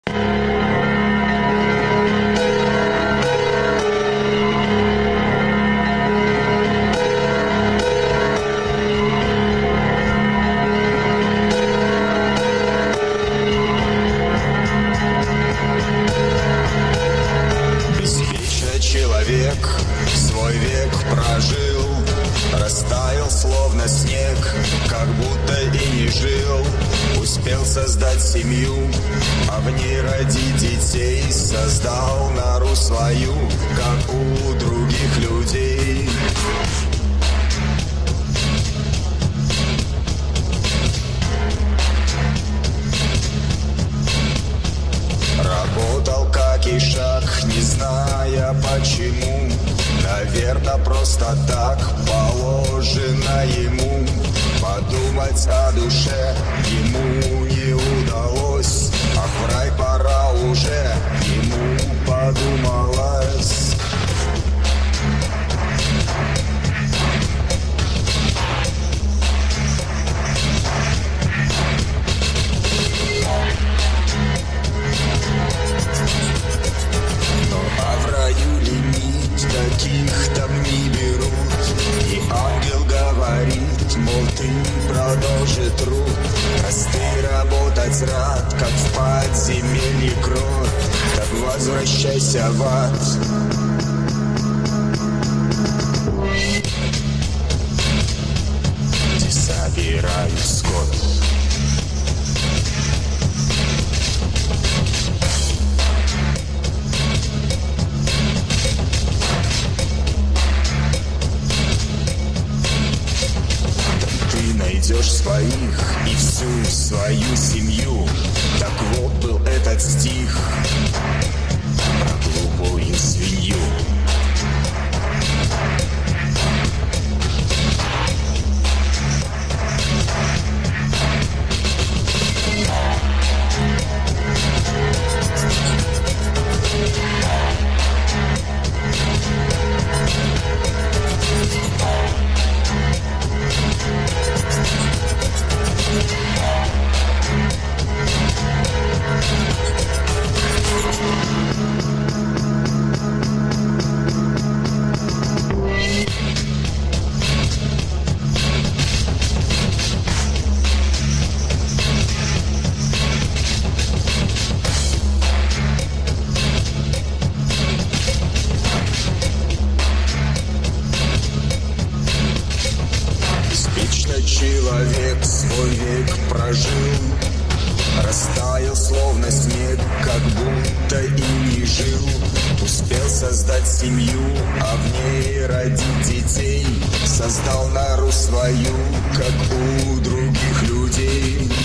Свой век прожил, растаял словно снег, как будто и не жил. Успел создать семью, а в ней родить детей. Создал нору свою, как у других людей. Работал как ишак, не зная почему. Наверно, просто так положено ему. Подумать о душе ему не удалось, а в рай пора уже, ему подумалось. Таких там не берут. И ангел говорит, мол, ты продолжи труд. Раз ты работать рад, как в подземелье крот, так возвращайся в ад. Где собирают скот. Найдешь своих и всю свою семью. Так вот был этот стих про глупую свинью. Человек свой век прожил, растаял словно снег, как будто и не жил. Успел создать семью, а в ней родить детей. Создал нору свою, как у других людей.